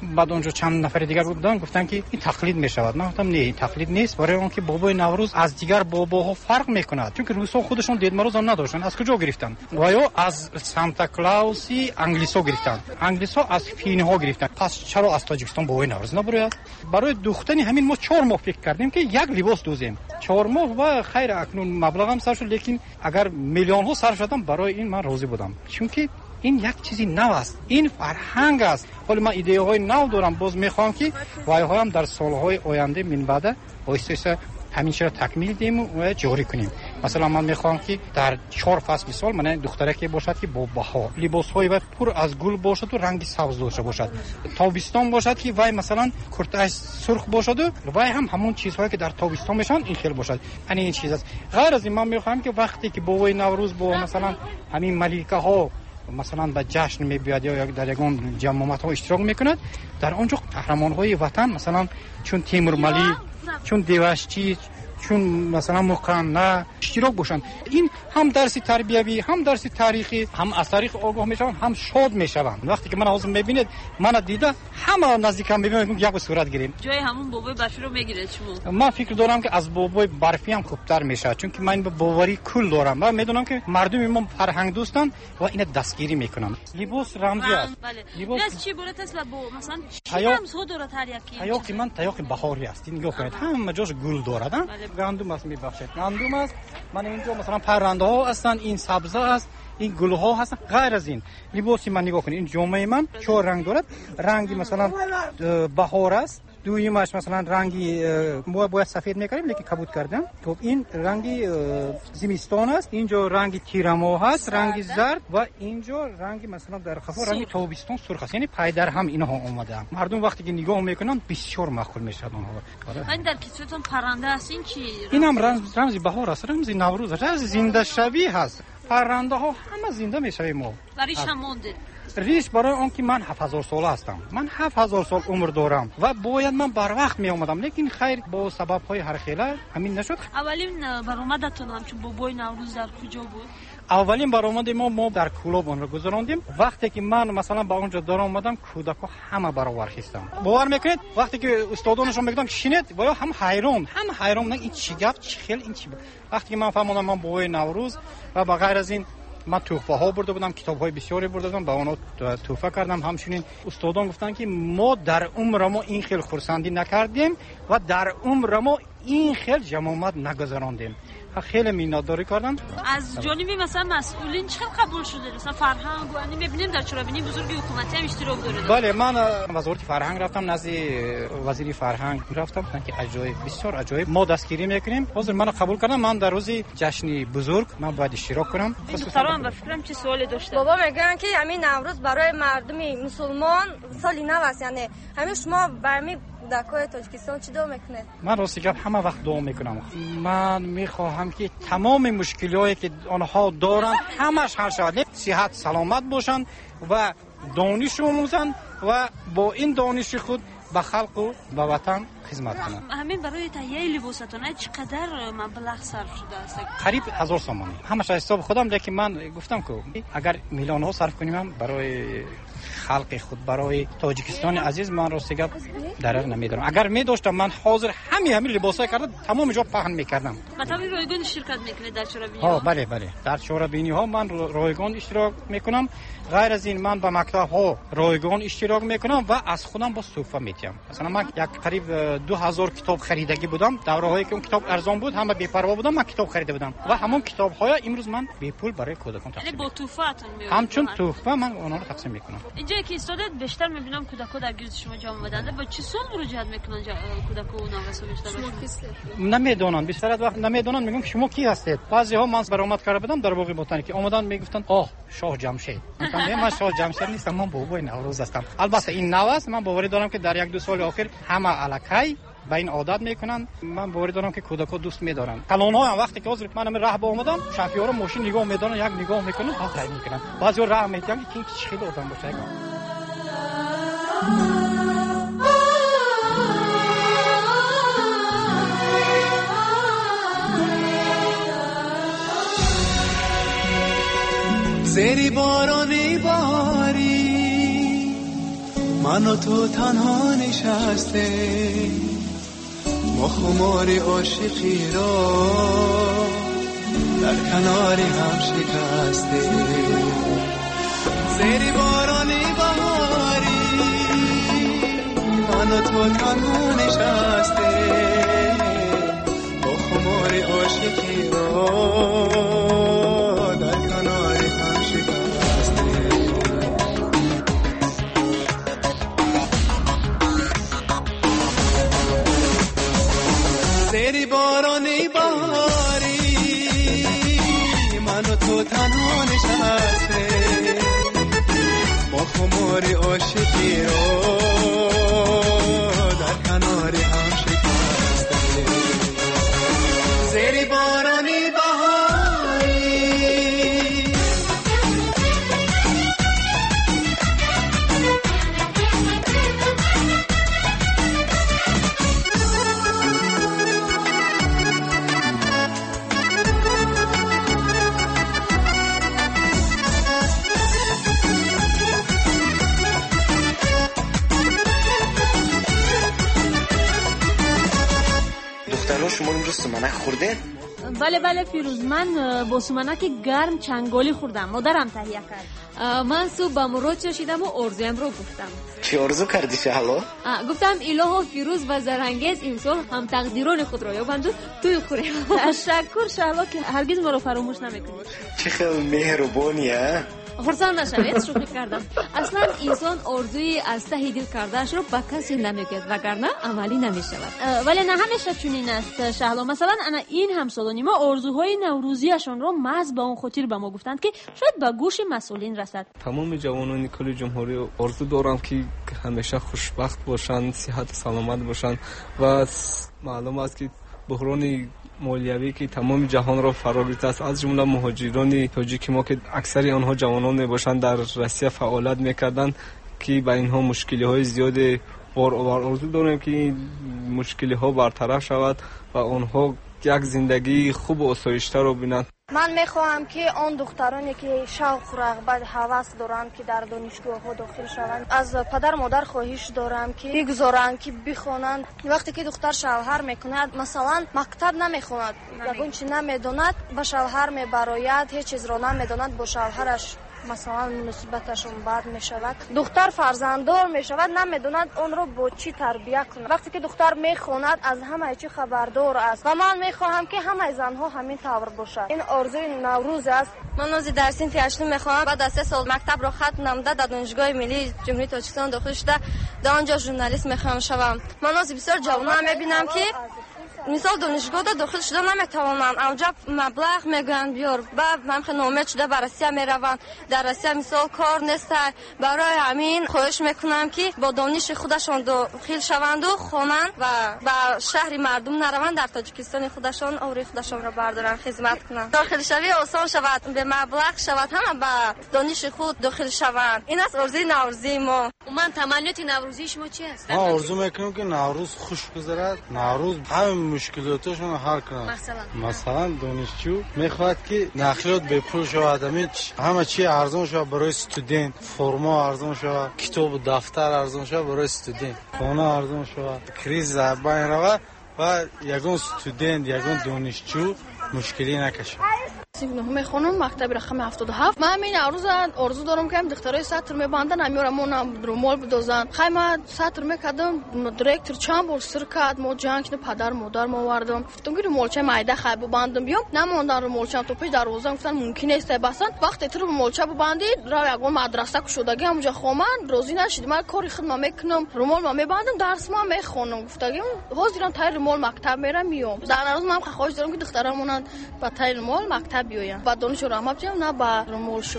بعد اونجا چند نفر دیگر بودن گفتن که این تقلید میشود. من گفتم نه این تقلید نیست، برای اون که بابای نوروز از دیگر باباها فرق میکند، چون که روسا خودشون دید مروز هم نداشتن. از کجا گرفتن؟ و یا از سانتا کلاوسی انگلیسا گرفتن، انگلیسا از فینی ها گرفتن. پس چرا از تاجیکستان بابای نوروز نبرید؟ برای دوختن همین ما 4 ماه فکر کردیم که یک لباس دوزیم. 4 ماه و خیر اکنون مبلغ هم صرف شد، لیکن اگر میلیون ها صرف شدم برای این من راضی بودم، چون که این یک چیزی نو است، این فرهنگ است. ولی من ایده های نو دارم، باز میخوام که وایها هم در سالهای آینده من بعد آهسته همین چیز را تکمیل دیم و جاری کنیم. مثلا من میخوام که در 4 فصل سال من دخترکی باشد که با بها لباس های پر از گل باشد و رنگ سبز داشته باشد. تابستان باشد که وای مثلا کرتهش سرخ باشد و وای هم همون چیزهایی که در تابستان میشن این خیلی باشد. این چیز است. غیر از این من میخوام که وقتی که بابای نوروز با مثلا همین ملیکه ها مثلا به جشن میبیاد یا در یگان جمعیت ها اشتراک میکند، در اونجا قهرمان های وطن مثلا چون تیمور ملی، چون دیوشچی، چون مثلا مقننه اشتراک باشن. این هم درس تربیوی، هم درس تاریخی، هم از تاریخ آگاه میشن، هم شاد میشن. وقتی که من حاضر میبینید من دیده همه نزدیکم میبینم یک صورت گیریم. جای همون بابای برفی رو میگیره چمو. من فکر دارم که از بابای برفی هم خوبتر میشه، چون که من به باوری کل دارم و میدونم که مردم ما فرهنگ دوستن و این دستگیری میکنن. لباس رمزی است. لباس چی بوده است با مثلا چی رمزها داره تر یکی؟ تایاقی من تایاق بهاری است. نگاه کنید همه جاش گل داره. گندم است میبخشید. گندم است. من اینجا مثلا پرنده ها هستن، این سبزه است، این گل ها هستن. غیر از این لباسی من نگاه کنید، این جامعه من 4 رنگ دارد. رنگی مثلا بهار است، دویمش مثلا رنگی ما باید سفید میکنیم لیکن کبود کردم. تو این رنگی زمستان است، اینجا رنگی تیرما هست، رنگی زرد و اینجا رنگی مثلا در خفا رنگی تابستان سرخ است. یعنی پای در هم اینها اومده. مردم وقتی که نگاه میکنن بسیار مخول میشن اونها. این در کیسهتون پرنده است، این چی؟ اینم رمزی بهار است، رمزی نوروز است، رمز زنده شوی هست. پرنده ها همه زنده میشویم ما. برایش هم مونده. ریش برای اون که من 7000 ساله هستم، من 7000 سال عمر دارم و باید من بر وقت می اومدم، لیکن خیر با سبب های هر خیله همین نشد. اولین برآمدتون همچون بابای نوروز در کجا بود؟ اولین برآمد ما در کلوب اون رو گذراندیم. وقتی که من مثلا با اونجا دارم اومدم کودکا همه برابر خستم. باور میکنید وقتی که استادانشون میگفتم شینید باید هم حیران این چی گفت چی خیلی این چی. وقتی که من فهمیدم من بابای نوروز و بغیر از این من تحفه ها برده بودم، کتاب های بسیاری برده بودم، با اونا تحفه کردم. همچنین استادان گفتن که ما در عمر ما این خیلی خرسندی نکردیم و در عمر ما این خیلی جمعیت نگذراندیم. خیلی مینداری کردن. از جانبی مثلا مسئولین چه قبول شده؟ مثلا فرهنگ و اینی میبینیم در چرابینی بزرگی حکومتی هم اشتراک داره. بله من وزارت فرهنگ رفتم، نزد وزیر فرهنگ رفتم که عجایب بسیار عجایب ما دستگیری میکنیم. حاضر منو قبول کردن، من در روز جشن بزرگ من باید اشتراک کنم. دخترام به فکرم چه سوالی داشتن. بابا میگن که همین نوروز برای مردم مسلمان سالی نو است، یعنی همین شما برمی کودکای تاجیکستان چی دعا میکنه؟ من راستی گفت همه وقت دعا میکنم. من میخواهم که تمام مشکلاتی که آنها دارن همش حل شود، صحت سلامت باشن و دانش آموزن و با این دانش خود به خلق و به وطن خدمت کنن. همین برای تهیه لباستون چقدر مبلغ صرف شده است؟ قریب 1000 تومان. همش حساب خودم، لیکن من گفتم که اگر میلیون ها صرف کنیم برای خلق خود، برای تاجیکستان عزیز، من راستی گپ درر نمیدارم. اگر میداشتم من حاضر همین لباسای کردم تمام جا پهن میکردم. مثلا رایگان شرکت میکنه در چرابینی ها؟ بله در چرابینی ها من رایگان اشتراک میکنم. غیر از این من با مکتب ها رایگان اشتراک میکنم و از خودم با صوفه میتیم. مثلا من یک قریب 2000 کتاب خریدگی بودم. دوره‌هایی که اون کتاب ارزان بود همه بی‌پروا بودم، من کتاب خریده بودم و همون کتاب‌های امروز من بی پول برای کودکان تقسیم می‌کنم. با تحفه‌تون می‌کنم. همچون تحفه من اونها رو تقسیم میکنم. اینجا که استاد بیشتر می‌بینم کودکان در گرد شما جمع آمدند. با چه سوال مراجعت می‌کنن کودکان و نوسا بیشتر؟ نمیدونن، بیشتر از وقت نمیدونن. میگم شما کی هستید؟ بعضی‌ها من برآمد کرده بودم در باغ بوتانیک اومدن میگفتن شاه جمشید. من شاه جمشید نیستم، من بابای نوروز هستم. البته این نو است. من باوری دارم که در 1-2 سال آخر همه الکی به این عادت میکنن. من باوری دارم که کودکا دوست میدارن. کلان‌ها هم وقتی که حاضر من راه با اومدم شفیعا رو ماشین نگاه میدارن، یک نگاه میکنن آخر میکنن. بعضی راه میگن که چی خیلی آدم باشه. زری بارانی باری من و تو تنها نشسته ما خمار عاشقی را در کنار هم شکسته زیر بارانی بهاری من و تو تنها نشسته با خمار عاشقی را در کنار هم شکسته زیر بارانی بهاری من و تو تنها نشسته با خمار عاشقی را در کنار هم شکسته زیر بارانی بهاری شما امروز سمنک خوردین؟ بله فیروز، من با سمنک گرم چنگالی خوردم. مادرم تهیه کرد. من صبح با مراد چشیدم و آرزویم رو گفتم. چی آرزو کردی شهلا؟ گفتم الهو فیروز و زرنگیز امسال هم تقدیران خود را یابند و توی خوریم. تشکر شهلا که هرگز ما رو فراموش نمیکنی. چه خیلی مهربونیه. خرسان نشوید، شوخی کردم. اصلا انسان آرزوی از ته دل کردهش رو به کسی نمیگه وگرنه عملی نمیشود. ولی نه همیشه چنین است شهلا. مثلا انا این همسالانی ما آرزوهای نوروزیشون رو محض با اون خاطر به ما گفتند که شاید به گوش مسئولین رسد. تمام جوانان کل جمهوری آرزو دارم که همیشه خوشبخت باشند، صحت سلامت باشند و معلوم است که بحران مالیوی که تمام جهان را فرا گرفته است، از جمله مهاجران تاجیک ما که اکثر آنها جوانان میباشند در روسیه فعالیت میکردند که به اینها مشکلی های زیاد آرزو داریم که این مشکلی ها برطرف شود و آنها یک زندگی خوب و آسایشته را بینند. من میخواهم که آن دخترانی که شوق رغبت هوس دارند که در دانشگاه ها داخل شوند از پدر مادر خواهش دارم که بگذارند که بخوانند. وقتی که دختر شوهر میکند مثلا مکتب نمیخواند، یگان چی نمیداند به شوهر میبراید، هیچ چیز را نمیداند، با شوهرش مثلا نسبتشون بد می شود. دختر فرزنددار می شود، نمیدوند اون رو با چی تربیت کنه. وقتی که دختر می خوند از همه چی خبردار است و من می خواهم که همه زنها همین طور باشند. این آرزوی نوروز است. من از درس THT می خواهم بعد از 3 سال مکتب رو ختم نموده در دانشگاه ملی جمهوری تاجیکستان داخل شده در آنجا ژورنالیست می خواهم شوم. من از بسیار جوانان می بینم که مثال دانشگاه داخل شده نمیتوانند، اونجا مبلغ میگن بیار و من خیلی ناامید شده به روسیه میروند. در روسیه مثال کار نیست. برای همین خواهش میکنم که با دانش خودشان داخل شوند و خوانند و به شهر مردم نروند، در تاجیکستان خودشان اوری خودشان را بردارن خدمت کنند. داخل شوی آسان شود، به مبلغ شود، همه به دانش خود داخل شوند. این است آرزوی نوروزی ما. من تمنیت نوروزی شما چی است؟ ما آرزو میکنم که نوروز خوش گذرد، نوروز همه مشکلاتشون حل کنند. مثلا دانشجو میخواد که نقلیات به پول شود، همه چی ارزان شود برای استودنت، فرما ارزان شود، کتاب و دفتر ارزان شود برای استودنت، خانه ارزان شود، کریز بین رود و یگان استودنت یگان دانشجو مشکلی نکشه. سیگنال خانم مکتب رقم 77. من این آرزو دارم که دخترای سطر میبندن امیرمون رومال بدوزن. خیمه سطر میکردم، دیرکتور چند بار سر کرد، ما جنگ پدر مادر ما وردم. گفتم که رومالچه مایده خیب ببندم بیام، نموندن رومالچه تو پیش دروازه گفتن ممکن نیست بسن. وقتی تو رومالچه ببندی را یگان مدرسه کو شدگی اونجا خومن روزی نشد. من کاری خدمت میکنم، رومال ما میبندم، درس ما میخونم. گفتم حاضرم تا رومال مکتب میرم میام. در روز من خواهش دارم که دخترمون با تا رومال مکتب بیاین. بعد دانش رو هم بچم نه با رومالشون.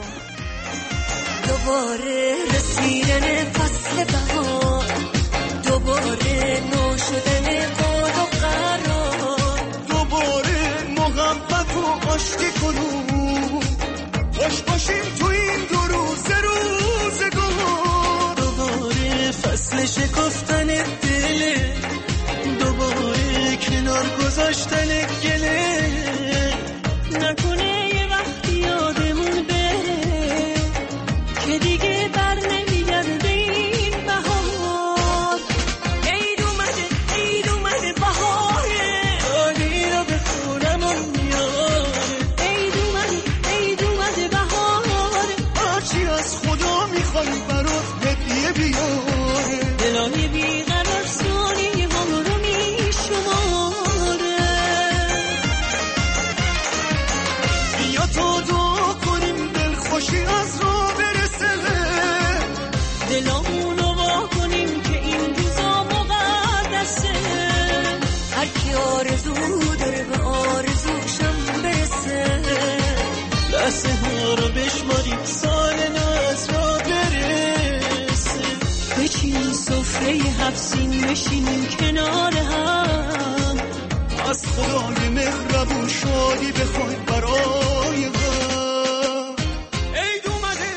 دوباره رسیدن فصل بهار، دوباره نو شدن قول و قرار، دوباره محبت و عشق کنون، خوش باشیم تو این 2 روز روزگار. دوباره فصل شکفتن دل، دوباره کنار گذاشتن گله، نکنه یه وقتی یادمون بره که دیگه بر نمیگرده این بهار. دوباره 7 سین نشینیم کنار هم، از خدای مهربون شادی بخوای برای هم. عید اومده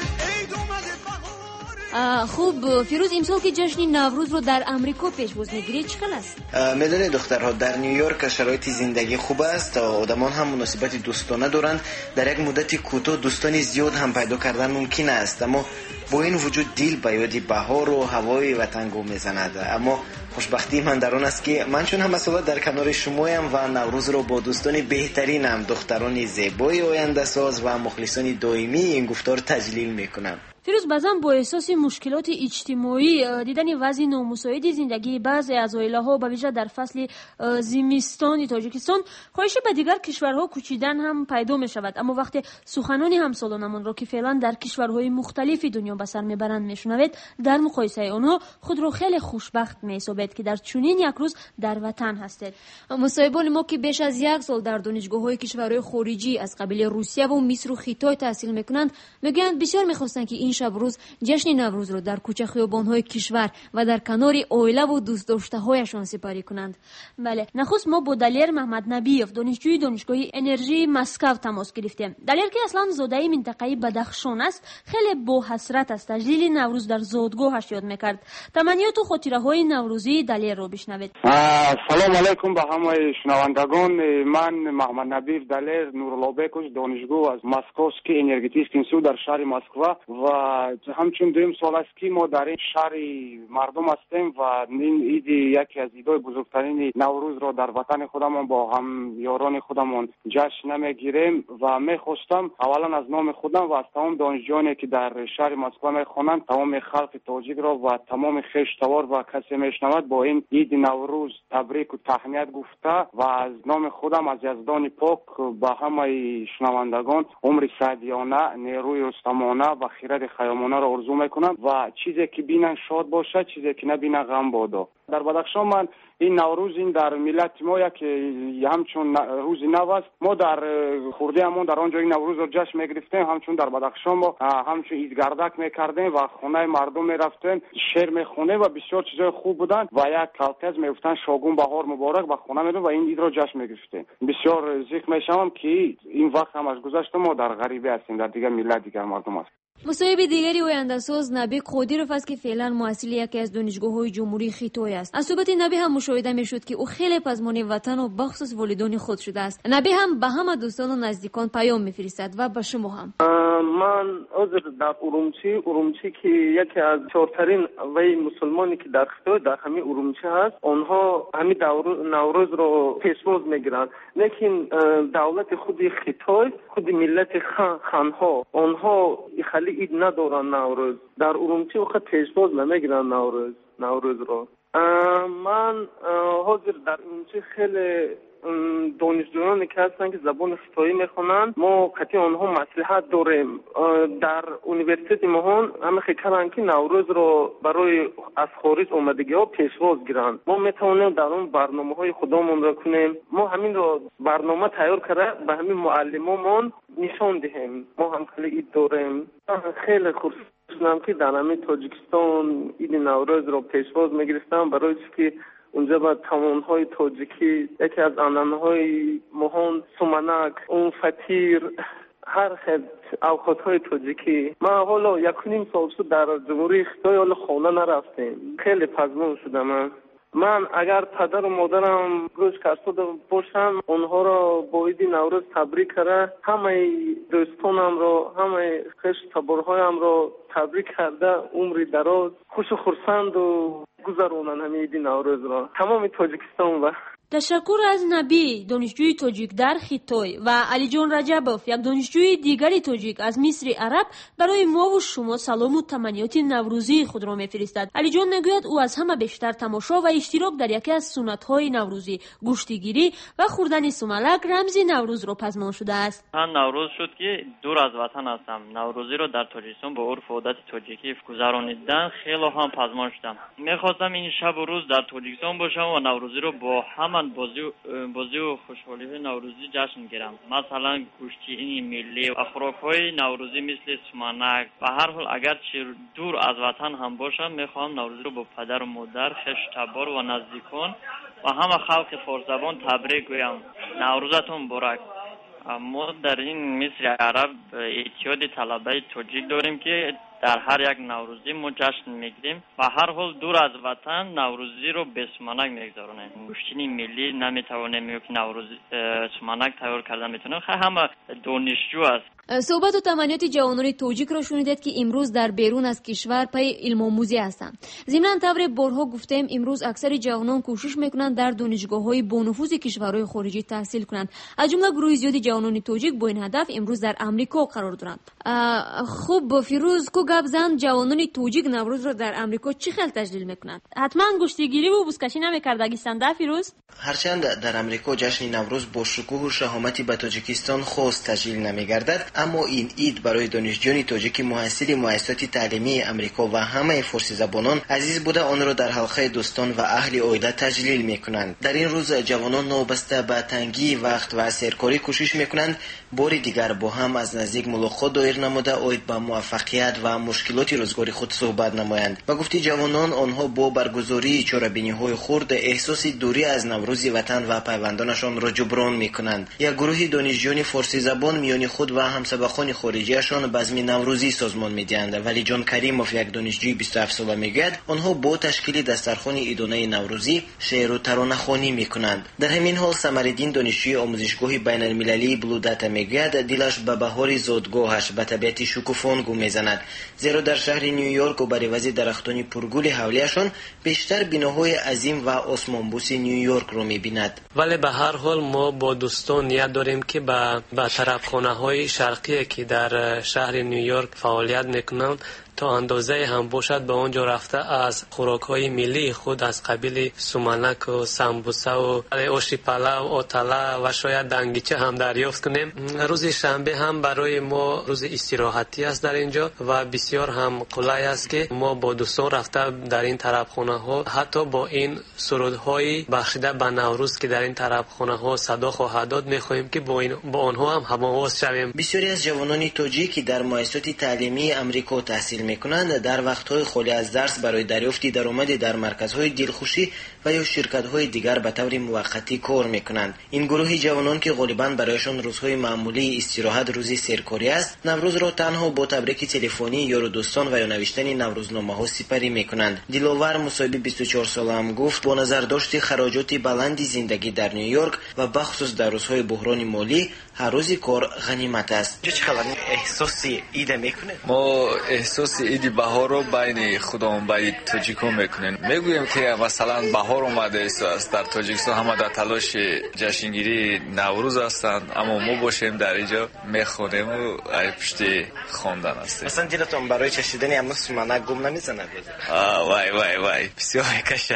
بهار. خوب فیروز، امسال که جشن نوروز رو در امریکا پیش‌برد می‌گیری چقدر است؟ میدونید دخترها، در نیویورک شرایط زندگی خوب است، آدمان هم مناسبت دوستانه دارند، در یک مدت کوتاه دوستان زیاد هم پیدا کردن ممکن است، اما با این وجود دل به یاد بهار و هوای وطنگو میزند. اما خوشبختی من در آن است که من چون هم مسئله در کنار شمایم و نوروز رو با دوستان بهترینم، دختران زیبای آینده ساز و مخلصان دائمی این گفتار تجلیل میکنم. فیروز، بعضن با احساس مشکلات اجتماعی، دیدن وضع نامساعد زندگی بعضی از عائله‌ها به ویژه در فصل زمستان تاجیکستان، خواهش به دیگر کشورها کوچیدن هم پیدا می شود. اما وقتی سخنان همسالانمان را که فعلا در کشورهای مختلف دنیا به سر میبرند میشنوید، در مقایسه آنها خود را خیلی خوشبخت می‌حسابید که در چنین یک روز در وطن هستید. مصاحبان ما که بیش از 1 سال در دانشگاه‌های کشورهای خارجی از قبیل روسیه و مصر و خیتای تحصیل میکنند، میگویند بسیار می‌خواستند که این شب روز جشن نوروز را در کوچه خیابان‌های کشور و در کنار عائله و دوست داشته‌هایشان سپری کنند. بله، نخست ما با دلیر محمد نبیف، دانشجوی دانشگاه انرژی مسکو تماس گرفتیم. دلیر که اصلا زاده منطقه بدخشان است، خیلی با حسرت از تجلیل نوروز در زادگاهش یاد می‌کرد. تمنیات و خاطره‌های نوروزی دلیر را بشنوید. سلام علیکم به همه شنوندگان. من محمد نبیف دلیر نورالله‌بکوش، دانشجو از مسکوسکی انرژتیک اینستیتوت در شهر مسکو و همچون 2 سال است که ما در این شهر مردم هستیم و این عید یکی از عیدهای بزرگترین نوروز را در وطن خودمان با هم یاران خودمان جشن میگیریم و میخواستم اولا از نام خودم و از تمام دانشجویانی که در شهر مسکو میخوانند، تمام خلق تاجیک را و تمام خویشتوار و کسی میشنود با این عید نوروز تبریک و تهنیت گفته و از نام خودم از یزدان پاک به همه شنوندگان عمر سعدیانه، نیروی رستمانه و خیرت خیامانه را آرزو میکنم و چیزی که بینن شاد باشه، چیزی که نبینن غم بادا. در بدخشان من این نوروز این در ملت ما یک همچون روز نو است. ما در خورده همون در آنجا این نوروز رو جشن میگرفتیم، همچون در بدخشان ما همچون ایدگردک میکردیم و خونه مردم میرفتیم، شعر میخونیم و بسیار چیزای خوب بودن و یک کلکز میگفتن شاگون بهار مبارک و خونه میریم و این عید رو جشن میگرفتیم. بسیار ذکر میشم که این وقت هم از گذشته، ما در غریبی هستیم، در دیگر ملت دیگر مردم است. مصاحب دیگری آینده ساز نبی قادیروف است که فعلا مؤسس یکی از دانشگاه‌های جمهوری خیتای است. از صحبت نبی هم مشاهده می‌شد که او خیلی پزمان وطن و بخصوص والدین خود شده است. نبی هم به همه دوستان و نزدیکان پیام می‌فرستد و به شما هم. من عضو در ارومچی که یکی از چهارترین وی مسلمانی که در خیتای در همین ارومچی هست، آنها همین نوروز رو پیش‌برد می‌گیرند. لیکن دولت خود خیتای، خود ملت خانها، آنها خیلی عید ندارن نوروز. در ارومچی وقت پیش‌برد نمیگیرن نوروز رو. من حاضر در ارومچی خیلی دانشجویانی که هستن که زبان خیتایی میخونن، ما قطعی آنها مصلحت داریم. در اونیورسیته ما همه کردن که نوروز رو برای از خارج اومدگی ها پیشواز گیرن. ما میتونیم در اون برنامه های خودمون را کنیم. ما همین رو برنامه تیار کرده به همین معلمامون نشان دهیم. ما هم خیلی عید داریم. خیلی خوشحالم که در همین تاجیکستان عید نوروز رو پیشواز میگرفتم، برای که اونجا با تمام‌های تاجیکی یکی از عنعنه‌های مهان سومنک، اون فطیر، هر خد اوقات‌های تاجیکی. ما حالا 1.5 سال شد در جمهوری خیتای حالا خانه نرفتیم. خیلی پزمون شدم. من اگر پدر و مادرم گوش کرده باشم، اونها را با عید نوروز تبریک کرده، همه دوستانم را، همه خویشتوارهایم را تبریک کرده، عمری دراز، خوش و خرسند و گذرونن همین عید نوروز را تمام تاجیکستان. و تشکر از نبی، دانشجوی تاجیک در خیتای، و علی جان رجبوف، یک دانشجوی دیگری تاجیک از مصر عرب، برای ما و شما سلام و تمنیات نوروزی خود را میفرستد. علی جان میگوید او از همه بیشتر تماشا و اشتراک در یکی از سنت‌های نوروزی، گوشتگیری و خوردن سوملک، رمز نوروز را پزمان شده است. من نوروز شد که دور از وطن هستم. نوروزی را در تاجیکستان با عرف و عادت تاجیکی گذراندن خیلی هم پزمان شدم. می‌خواستم این شب و روز در تاجیکستان باشم و نوروزی را با همه میخوان بازی و خوشحالی نوروزی جشن گیرم. مثلا گوشتی ملی و خوراک‌های نوروزی مثل سمنک و هر حال اگر چه دور از وطن هم باشم میخوام نوروزی رو با پدر و مادر، خویش تبار و نزدیکان و همه خلق فارس زبان تبریک گویم. نوروزتون مبارک. ما در این مصر عرب اتحاد طلبه تاجیک داریم که در هر یک نوروزی ما جشن میگیریم و هر حال دور از وطن نوروزی رو به سمنک میگذارونیم. گوشتین ملی نمیتوانیم که نوروزی سمنک تیار کردن میتونیم. همه دانشجو است. صحبت و تمنیات جوانان تاجیک را شنیدید که امروز در بیرون از کشور پی علم آموزی هستند. ضمن طور بارها گفتیم امروز اکثر جوانان کوشش میکنند در دانشگاه‌های با نفوذ کشورهای خارجی تحصیل کنند. از جمله گروه زیادی جوانان تاجیک با این هدف امروز در امریکا قرار دارند. خوب فیروز کو گپ زن جوانان تاجیک نوروز را در امریکا چه خیلی تجلیل میکنند؟ حتما گوشتگیری و بوسکشی نمیکردگیستند فیروز؟ هرچند در امریکا جشن نوروز با شکوه و شهامتی به تاجیکستان خاص تجلیل نمیگردد، اما این عید برای دانشجویان تاجیک محصل مؤسسات تعلیمی امریکا و همه فارسی زبانان عزیز بوده آن را در حلقه دوستان و اهل عائله تجلیل میکنند. در این روز جوانان نوبسته به تنگی وقت و سرکاری کوشش میکنند بار دیگر با هم از نزدیک ملاقات دایر نموده عاید به موفقیت و مشکلات روزگاری خود صحبت نمایند. با گفته جوانان آنها با برگزاری چهاربینی‌های خرد احساس دوری از نوروز وطن و پیوندانشان را جبران میکنند. یک گروه دانشجویان فارسی زبان میان خود و همسبقان خارجیشان بزم نوروزی سازمان میدهند. ولی جان کریموف یک دانشجوی 27 ساله میگوید آنها با تشکیل دسترخوان عیدانه نوروزی شعر و ترانه خوانی میکنند. در همین حال سمرالدین دانشجوی آموزشگاه بین المللی بلودات میگوید دلش به بهار زادگاهش به طبیعت شکوفان گم میزند، زیرا در شهر نیویورک و بر عوض درختان پرگل حولیشان بیشتر بناهای عظیم و آسمانبوس نیویورک رو میبیند. ولی به هر حال ما با دوستان نیت داریم که به طرفخانه‌های شرقی که در شهر نیویورک فعالیت میکنند تا اندازه هم باشد به اونجا رفته از خوراک‌های ملی خود از قبیل سومنک و سمبوسه و آش پلو و آتله و شاید دنگیچه هم دریافت کنیم. روز شنبه هم برای ما روز استراحتی است در اینجا و بسیار هم قلای است که ما با دوستان رفته در این طرفخانه‌ها حتی با این سرودهای بخشیده به نوروز که در این طرفخانه‌ها صدا خواهد داد می‌خواهیم که با آنها هم هم‌آواز شویم. بسیاری از جوانان تاجیک در مؤسسات تعلیمی امریکا تحصیل میکنند در وقت‌های خالی از درس برای دریافت درآمد در مرکزهای دلخوشی و یا شرکت‌های دیگر به طور موقتی کار میکنند. این گروه جوانان که غالباً برایشان روزهای معمولی استراحت روزی سرکاری است، نوروز را تنها با تبریک تلفنی یا دوستان و یا نوشتن نوروزنامه‌ها سپری میکنند. دلاور مصاحبه 24 ساله هم گفت با نظر داشت خراجات بلند زندگی در نیویورک و بخصوص در روزهای بحران مالی هر روز کار غنیمت است. چه خبر احساس عید میکنه؟ ما احساس عید بهار رو بین خودمون با تاجیک‌ها میکنیم. میگویم که مثلا بهار اومده است در تاجیکستان، همه در تلاش جشنگیری نوروز هستند، اما ما باشیم در اینجا میخونیم و پشت خواندن هستیم. مثلا دلتون برای چشیدن اما سومنک گم نمیزنه؟ وای بسیار میکشه.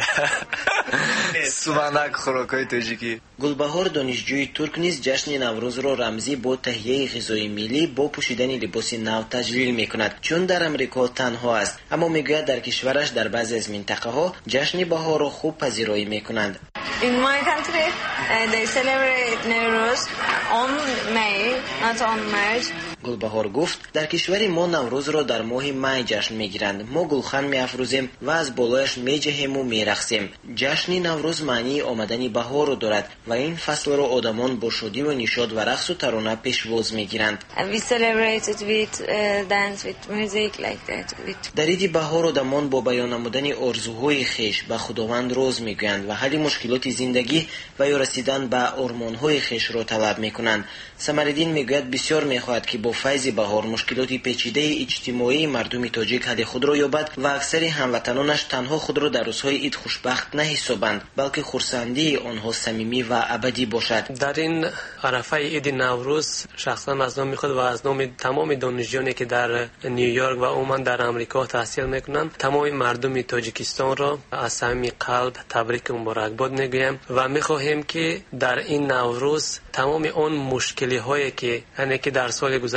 سومنک خوراکای تاجیکی. گلبهار دانشجوی ترک نیز جشن نوروز را رمزی با تهیه غذای ملی با پوشیدن لباس نو تجلیل میکند، چون در امریکا تنها است، اما میگوید در کشورش در بعضی از منطقه ها جشن بهار را خوب پذیرایی میکنند. In my country, they celebrate Nowruz on May, not on March. گلبهار گفت در کشور ما نوروز را در ماه می جشن میگیرند. ما گلخن میافروزیم و از بالایش میجهیم و میرقصیم. جشن نوروز معنی آمدن بهار را دارد و این فصل را آدمان با شادی و نشاط و رقص و ترانه پیشواز میگیرند. We celebrate it with dance, with music like that. در عید بهار آدمان با بیان نمودن آرزوهای خویش به خداوند راز میگویند و حل مشکلات زندگی و یا رسیدن به آرمانهای خویش را طلب میکنند. سمرالدین میگوید بسیار میخواهد که با فیض بهار مشکلات پیچیده اجتماعی مردم تاجیک حل خود را یابد و اکثر هموطنانش تنها خود را در روزهای عید خوشبخت نحسابند، بلکه خرسندی آنها صمیمی و ابدی باشد. در این عرفه عید نوروز شخصا از نام خود و از نام تمام دانشجویانی که در نیویورک و عموما در امریکا تحصیل میکنند تمام مردم تاجیکستان را از صمیم قلب تبریک و مبارکباد میگویم و میخواهیم که در این نوروز تمام اون مشکلی هایی که در سال گذشته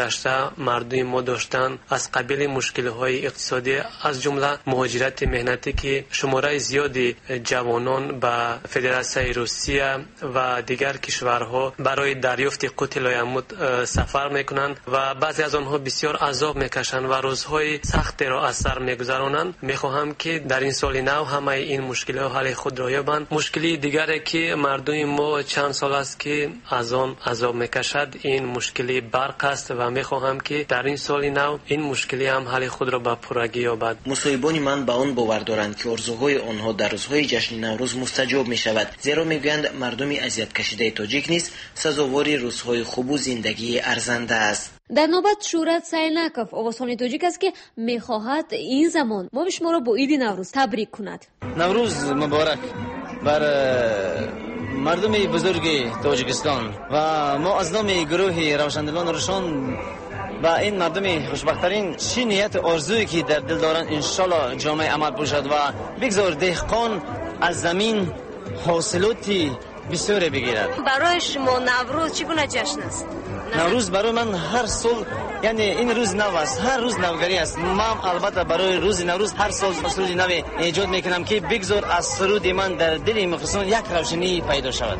گذشته مردم ما داشتن از قبیل مشکل‌های اقتصادی از جمله مهاجرت مهنتی که شماره زیادی جوانان به فدراسیون روسیه و دیگر کشورها برای دریافت قوت لایموت سفر میکنند و بعضی از آنها بسیار عذاب میکشند و روزهای سختی را از سر میگذرانند. میخواهم که در این سال نو همه این مشکلات حل خود را یابند. مشکلی دیگری که مردم ما چند سال است که از آن عذاب میکشد این مشکلی برق است و میخواهم که در این سال نو این مشکلی هم حل خود را به پورگی یابد. مصاحبان من با آن باور دارند که آرزوهای آنها در روزهای جشن نوروز مستجاب می شود، زیرا میگویند مردم اذیت کشیده تاجیک نیز سزاوار روزهای خوب و زندگی ارزنده است. در نوبت شورت سایلنکوف آوازخوان تاجیک است که میخواهد این زمان ما شما را با عید نوروز تبریک کند. نوروز مبارک بر مردم بزرگ تاجیکستان و ما از نام گروه روشندلان روشن و این مردم خوشبخت‌ترین چی نیت آرزویی که در دل دارن انشالله جامعه عمل باشد و بگذار دهقان از زمین حاصلاتی بسیار بگیرد. برای شما نوروز چگونه جشن است؟ نوروز برای من هر سال یعنی این روز نو است، هر روز نوگری است. من البته برای روز نوروز هر سال سرود نو ایجاد میکنم که بگذار از سرود من در دل مخلصان یک روشنی پیدا شود.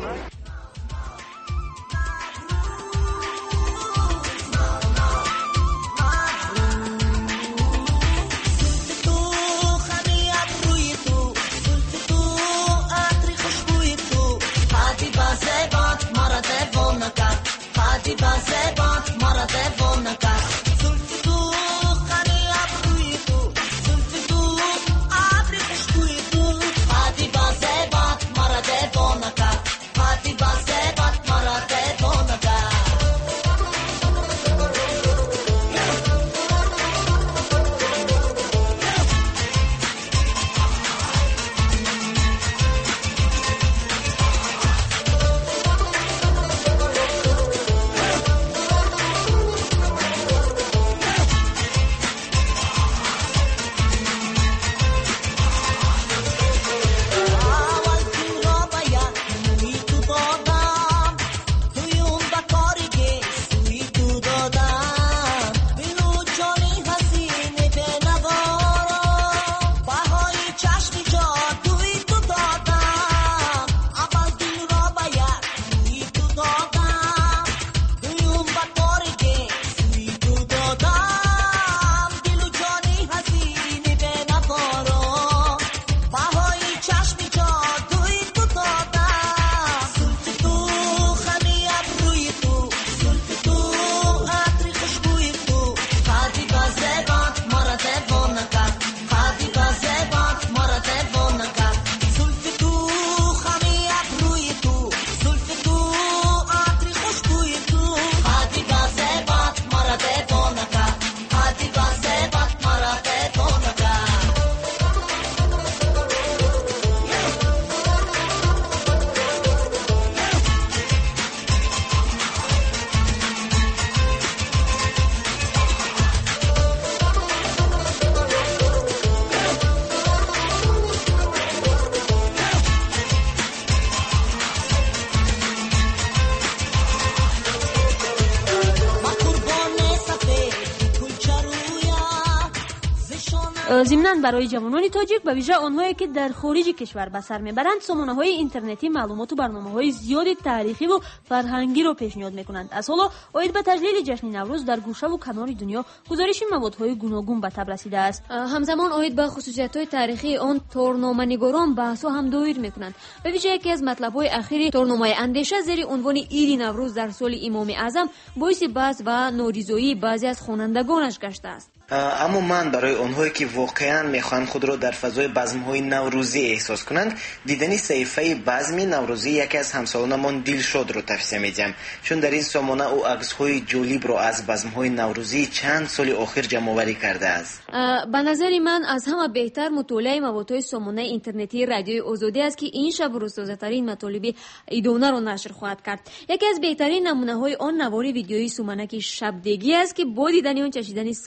ضمناً برای جوانان تاجیک به ویژه آنهایی که در خارج کشور به سر میبرند سامانه‌های اینترنتی معلومات و برنامه‌های زیادی تاریخی و فرهنگی را پیشنهاد میکنند. از حالا اید به تجلیل جشن نوروز در گوشه و کنار دنیا گزارش موادهای گوناگون به تب رسیده است. همزمان اید به خصوصیت‌های تاریخی آن تورنامه‌نگاران بحث‌ها هم دایر میکنند. به ویژه یکی از مطلب‌های اخیر تورنمه اندیشه زیر عنوان عید نوروز در سال امام اعظم باعث بحث و ناریزایی بعضی از خوانندگانش گشته است. اما من برای آنهایی که واقعا میخوان خود را در فضای بزم‌های نوروزی احساس کنند دیدن صحیفه بزم نوروزی یکی از همسالانمان دلشاد را توصیه می‌کنم، چون در این سامانه او عکس‌های جالب را از بزم‌های نوروزی چند سال آخر جمع‌آوری کرده است. به نظر من از همه بهتر مطالعه موادهای سامانه اینترنتی رادیوی آزادی است که این شب روز تازه‌ترین مطالب ایدانه را نشر خواهد کرد. یکی از بهترین نمونه‌های آن نوار ویدیویی سومنک شبدگی است که با دیدن آن چشیدن سومنک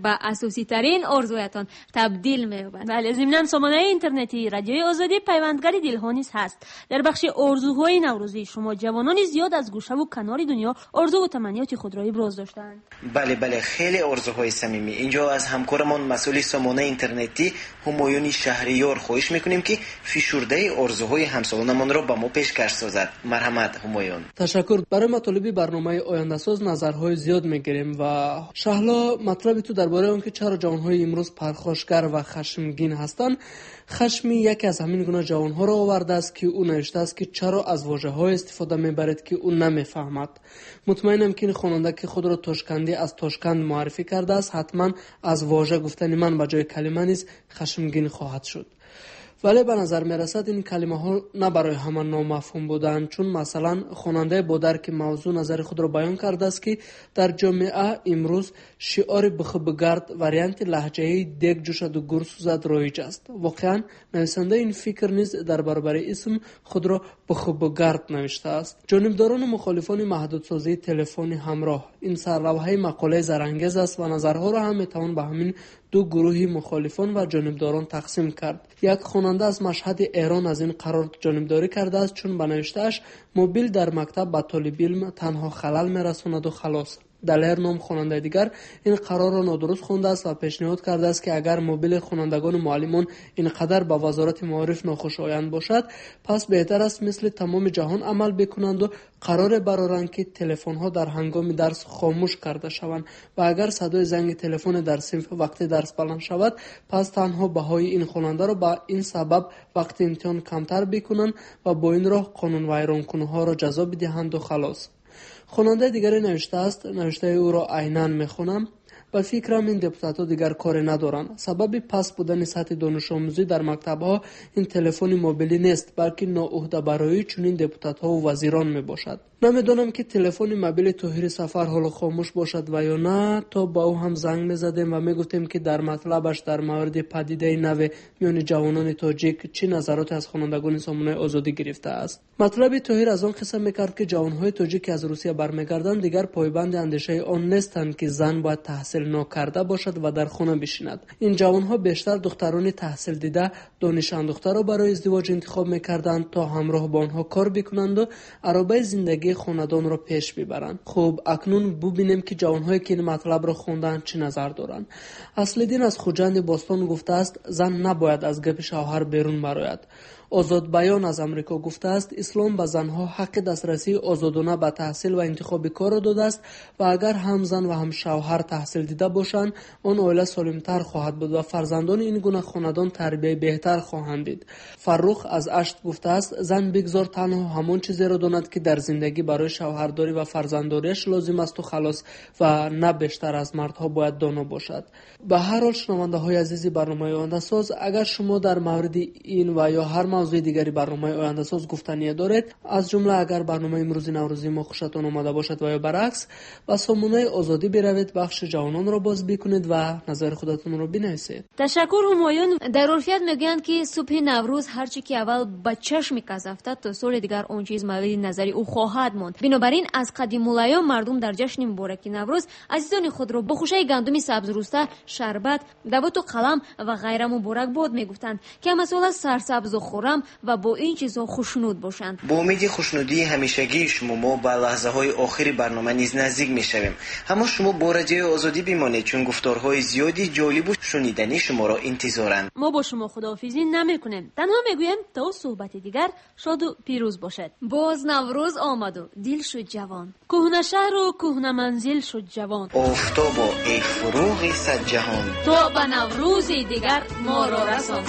به اساسی ترین آرزویتان تبدیل می‌یابد. بله، ضمناً سامانه اینترنتی رادیوی آزادی پیوندگر دلها نیز هست. در بخش آرزوهای نوروزی شما جوانان زیاد از گوشه و کنار دنیا آرزو و تمنیات خود را ابراز داشتند. بله خیلی آرزوهای صمیمی. اینجا از همکارمان مسئول سامانه اینترنتی همایون شهریار خواهش میکنیم که فشرده آرزوهای همسالانمان را به ما پیشکش سازد. مرحمت همایون. تشکر. برای مطالب برنامه آینده ساز نظرهای زیاد میگیریم و شهلا مطلب تو درباره اون که چرا جوانهای امروز پرخاشگر و خشمگین هستند. خشمی یکی از همین گونه جوانها را آورده است که او نوشته است که چرا از واژه‌های استفاده میبرد که او نمیفهمد. مطمئنم که این خواننده که خود را توشکندی از توشکند معرفی کرده است حتما از واژه گفتن من به جای کلمه نیز خشمگین خواهد شد. ولی به نظر می رسد این کلمه ها نه برای همه نامفهوم بودند، چون مثلا خواننده بودر که موضوع نظر خود را بیان کرده است که در جامعه امروز شعار بخبگرد وریانت لهجه‌ای دیگ جوشد و گر سوزد رایج است. واقعا نویسنده این فکر نیز در برابر اسم خود را بخبگرد نوشته است. جانبداران و مخالفان محدودسازی تلفن همراه، این سرلوحه مقاله زرانگیز است و نظرها را هم میتوان به همین دو گروهی مخالفان و جانبداران تقسیم کرد. یک خواننده از مشهد ایران از این قرار جانبداری کرده است چون به نوشته‌اش موبیل در مکتب به طالب علم تنها خلل میرساند و خلاص. دلیر نام خواننده دیگر این قرار را نادرست خوانده است و پیشنهاد کرده است که اگر موبیل خوانندگان و معلمان اینقدر به وزارت معارف ناخوشایند باشد پس بهتر است مثل تمام جهان عمل بکنند و قرار برآورند که تلفن ها در هنگام درس خاموش کرده شوند و اگر صدای زنگ تلفن در صنف وقت درس بلند شود پس تنها بهای این خواننده را به این سبب وقت امتحان کمتر بکنند و با این راه قانون ویران کننده را جزا بدهند و خلاص. خواننده دیگری نوشته است، نوشته او را عیناً میخونم: به فکرم این دپوتات‌ها دیگر کاری ندارند. سبب پس بودن سطح دانش آموزی در مکتب‌ها این تلفن موبیلی نیست، بلکه ناعهده برایی چنین دپوتات‌ها و وزیران میباشد. نمیدانم که تلفن موبیل طاهر سفر حالا خاموش باشد و یا نه. تا با او هم زنگ میزدیم و میگفتیم که در مطلبش در مورد پدیده نو میان جوانان تاجیک چه نظراتی از خوانندگان سامانه آزادی گرفته است. مطلب طاهر از آن قسم میکرد که جوانهای تاجیک از روسیه برمیگردند دیگر پایبند اندیشه آن نیستند که زن باید تحصیل ناکرده باشد و در خانه بشیند. این جوانها بیشتر دختران تحصیل دیده دانش اندوخته را برای ازدواج انتخاب میکردند تا همراه با آنها کار بکنند و عربه زندگی خاندان را پیش ببرند. خب اکنون ببینیم که جوانهایی که این مطلب را خوندند چه نظر دارند. اصل‌الدین از خوجند باستان گفته است زن نباید از گپ شوهر بیرون براید. آزاد بیان از امریکا گفته است اسلام به زنها حق دسترسی آزادانه به تحصیل و انتخاب کار را داده است و اگر هم زن و هم شوهر تحصیل دیده باشند آن عائله سالمتر خواهد بود و فرزندان این گونه خاندان تربیت بهتر خواهند دید. فرخ از اشت گفته است زن بگذار تنها همان چیزی را داند که در زندگی برای شوهرداری و فرزنداریش لازم است و خلاص و نه بیشتر از مردها باید دانا باشد. به هر حال شنونده های عزیز برنامه آینده ساز، اگر شما در مورد این و یا هر موضوع دیگری برنامه آینده ساز گفتنی دارید، از جمله اگر برنامه امروز نوروزی ما خوشتان آمده باشد و یا برعکس، با سامانه آزادی بروید، بخش جوانان را باز بکنید و نظر خودتون را بنویسید. تشکر همایون. در عرفیت میگویند که صبح نوروز هرچی که اول به چشم می‌افتد تا سال دیگر اون چیز مورد نظری او خواهد ماند. بنابراین از قدیم الایام مردم در جشن مبارک نوروز عزیزان خود را با خوشه گندم سبز روسته، شربت، دوات و قلم و غیره مبارک باد میگفتند که مسئله سرسبز و خرم و با این چیزها خوشنود باشند. با امید خوشنودی همیشگی شما ما به لحظه های آخری برنامه نیز نزدیک میشویم. اما شما با رجای آزادی بمانید چون گفتارهای زیادی جالب و شنیدنی شما را انتظارند. ما با شما خداحافظی نمیکنیم، تنها میگوییم تا صحبت دیگر شاد و پیروز باشد. باز نوروز آمد و دل شد جوان، کهنه شهر و کهنه منزل شد جوان. آفتاب و ای فروغ صد جهان، تا به نوروز دیگر ما را رسان.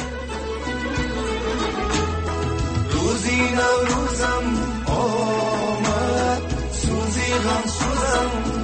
روزی نوروزم آمد، سوزی غم سوزم